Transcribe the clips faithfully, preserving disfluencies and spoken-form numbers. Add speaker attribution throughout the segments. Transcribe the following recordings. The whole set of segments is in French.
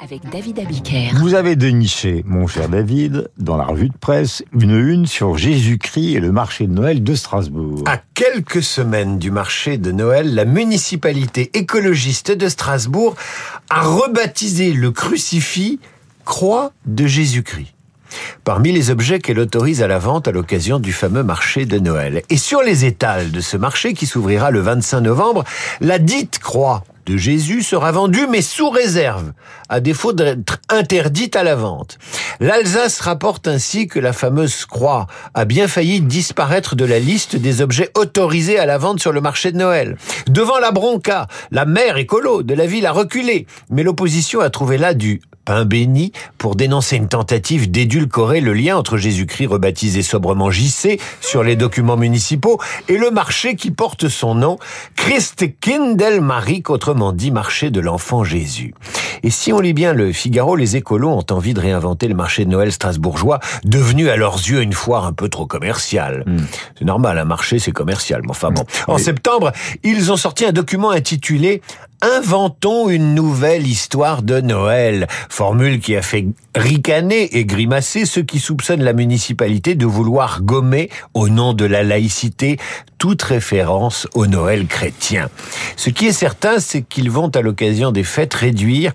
Speaker 1: avec David Abiker.
Speaker 2: Vous avez déniché, mon cher David, dans la revue de presse, une une sur Jésus-Christ et le marché de Noël de Strasbourg.
Speaker 3: À quelques semaines du marché de Noël, la municipalité écologiste de Strasbourg a rebaptisé le crucifix Croix de Jésus-Christ. Parmi les objets qu'elle autorise à la vente à l'occasion du fameux marché de Noël. Et sur les étals de ce marché qui s'ouvrira le vingt-cinq novembre, la dite croix de Jésus sera vendue mais sous réserve, à défaut d'être interdite à la vente. L'Alsace rapporte ainsi que la fameuse croix a bien failli disparaître de la liste des objets autorisés à la vente sur le marché de Noël. Devant la bronca, la maire écolo de la ville a reculé, mais l'opposition a trouvé là du pain béni pour dénoncer une tentative d'édulcorer le lien entre Jésus-Christ rebaptisé sobrement J C sur les documents municipaux et le marché qui porte son nom, Christkindlmarkt, autrement dit marché de l'enfant Jésus. Et si on lit bien le Figaro, les écolos ont envie de réinventer le marché de Noël strasbourgeois, devenu à leurs yeux une foire un peu trop commerciale. Mmh. C'est normal, un marché c'est commercial, mais enfin bon. En oui. septembre, ils ont sorti un document intitulé « Inventons une nouvelle histoire de Noël », formule qui a fait ricaner et grimacer ceux qui soupçonnent la municipalité de vouloir gommer, au nom de la laïcité, toute référence au Noël chrétien. Ce qui est certain, c'est qu'ils vont à l'occasion des fêtes réduire,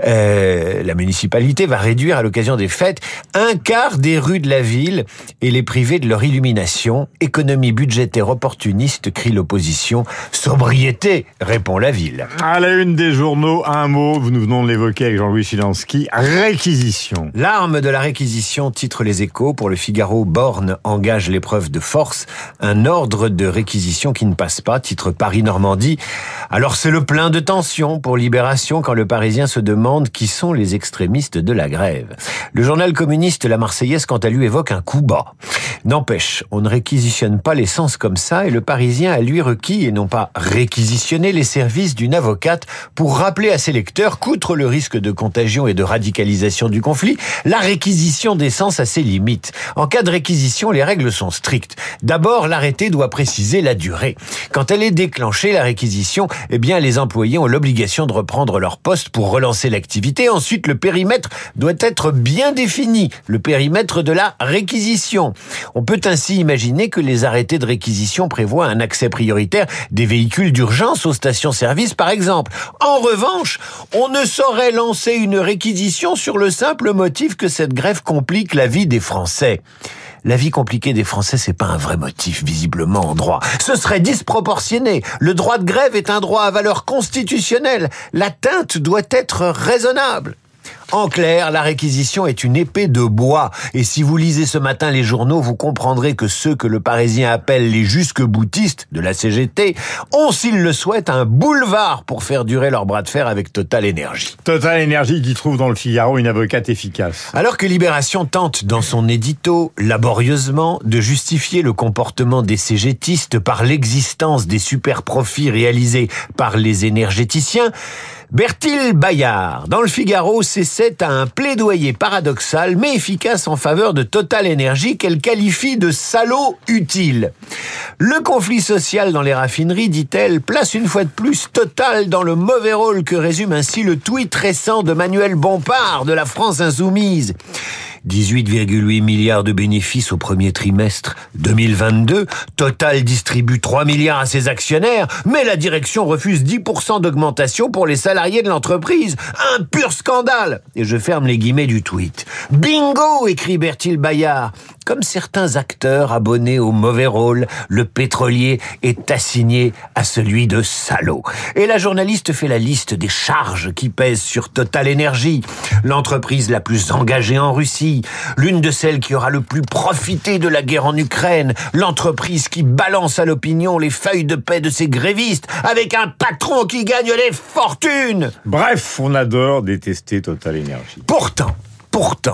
Speaker 3: euh, la municipalité va réduire à l'occasion des fêtes un quart des rues de la ville et les priver de leur illumination. Économie budgétaire opportuniste, crie l'opposition. Sobriété, répond la ville.
Speaker 2: À la une des journaux, un mot, nous venons de l'évoquer avec Jean-Louis Chilansky, réquisition.
Speaker 3: L'arme de la réquisition, titre les Échos. Pour le Figaro, Borne engage l'épreuve de force. Un ordre de réquisition qui ne passe pas, titre Paris-Normandie. Alors c'est le plein de tension pour Libération quand le Parisien se demande qui sont les extrémistes de la grève. Le journal communiste La Marseillaise, quant à lui, évoque un coup bas. N'empêche, on ne réquisitionne pas l'essence comme ça et le Parisien a lui requis et non pas réquisitionné les services d'une avocate pour rappeler à ses lecteurs qu'outre le risque de contagion et de radicalisation du conflit, la réquisition d'essence a ses limites. En cas de réquisition, les règles sont strictes. D'abord, l'arrêté doit préciser la durée. Quand elle est déclenchée, la réquisition, eh bien, les employés ont l'obligation de reprendre leur poste pour relancer l'activité. Ensuite, le périmètre doit être bien défini, le périmètre de la réquisition. On peut ainsi imaginer que les arrêtés de réquisition prévoient un accès prioritaire des véhicules d'urgence aux stations-service, par exemple. En revanche, on ne saurait lancer une réquisition sur le simple motif que cette grève complique la vie des Français. La vie compliquée des Français, c'est pas un vrai motif, visiblement, en droit. Ce serait disproportionné. Le droit de grève est un droit à valeur constitutionnelle. L'atteinte doit être raisonnable. En clair, la réquisition est une épée de bois. Et si vous lisez ce matin les journaux, vous comprendrez que ceux que le Parisien appelle les jusque-boutistes de la C G T ont, s'ils le souhaitent, un boulevard pour faire durer leur bras de fer avec Total Énergie.
Speaker 2: Total Énergie qui trouve dans le Figaro une avocate efficace.
Speaker 3: Alors que Libération tente, dans son édito, laborieusement, de justifier le comportement des cégétistes par l'existence des super-profits réalisés par les énergéticiens, Bertil Bayard, dans le Figaro, s'essaie à un plaidoyer paradoxal mais efficace en faveur de Total Énergie qu'elle qualifie de salaud utile. Le conflit social dans les raffineries, dit-elle, place une fois de plus Total dans le mauvais rôle que résume ainsi le tweet récent de Manuel Bompard de la France Insoumise. dix-huit virgule huit milliards de bénéfices au premier trimestre deux mille vingt-deux. Total distribue trois milliards à ses actionnaires, mais la direction refuse dix pour cent d'augmentation pour les salariés de l'entreprise. Un pur scandale. Et je ferme les guillemets du tweet. Bingo, écrit Bertil Bayard. Comme certains acteurs abonnés au mauvais rôle, le pétrolier est assigné à celui de salaud. Et la journaliste fait la liste des charges qui pèsent sur Total Énergie. L'entreprise la plus engagée en Russie, l'une de celles qui aura le plus profité de la guerre en Ukraine, l'entreprise qui balance à l'opinion les feuilles de paie de ses grévistes, avec un patron qui gagne des fortunes.
Speaker 2: Bref, on adore détester Total Énergie.
Speaker 3: Pourtant, pourtant,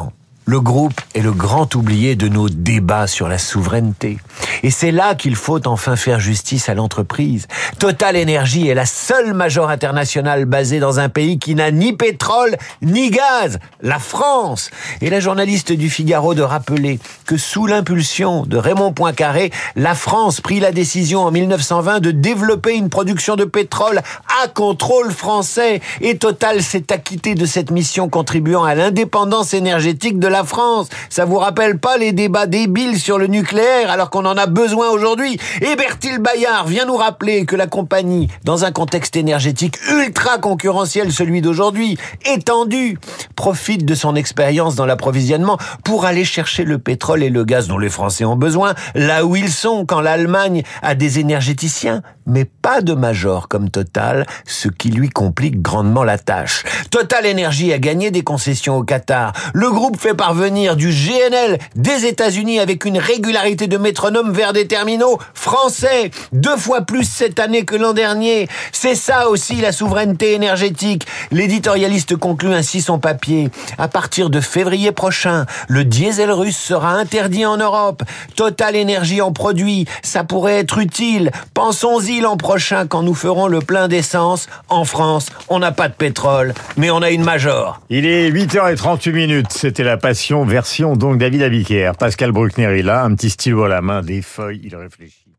Speaker 3: Le groupe est le grand oublié de nos débats sur la souveraineté. Et c'est là qu'il faut enfin faire justice à l'entreprise. Total Energy est la seule major internationale basée dans un pays qui n'a ni pétrole ni gaz, la France. Et la journaliste du Figaro de rappeler que sous l'impulsion de Raymond Poincaré, la France prit la décision en mille neuf cent vingt de développer une production de pétrole à contrôle français. Et Total s'est acquitté de cette mission, contribuant à l'indépendance énergétique de la France. Ça vous rappelle pas les débats débiles sur le nucléaire alors qu'on en a besoin aujourd'hui? Et Bertil Bayard vient nous rappeler que la compagnie, dans un contexte énergétique ultra concurrentiel, celui d'aujourd'hui, étendu, profite de son expérience dans l'approvisionnement pour aller chercher le pétrole et le gaz dont les Français ont besoin, là où ils sont, quand l'Allemagne a des énergéticiens, mais pas de major comme Total, ce qui lui complique grandement la tâche. Total Energy a gagné des concessions au Qatar. Le groupe fait parvenir du G N L des États-Unis avec une régularité de métronome vers des terminaux français, deux fois plus cette année que l'an dernier. C'est ça aussi la souveraineté énergétique. L'éditorialiste conclut ainsi son papier. À partir de février prochain, le diesel russe sera interdit en Europe. Total Energy en produit. Ça pourrait être utile. Pensons-y l'an prochain quand nous ferons le plein d'essence. En France, on n'a pas de pétrole, mais on a une major.
Speaker 2: Il est huit heures trente-huit minutes. C'était La Passion, version donc David Abiker. Pascal Bruckner est là, un petit stylo à la main, des feuilles, il réfléchit.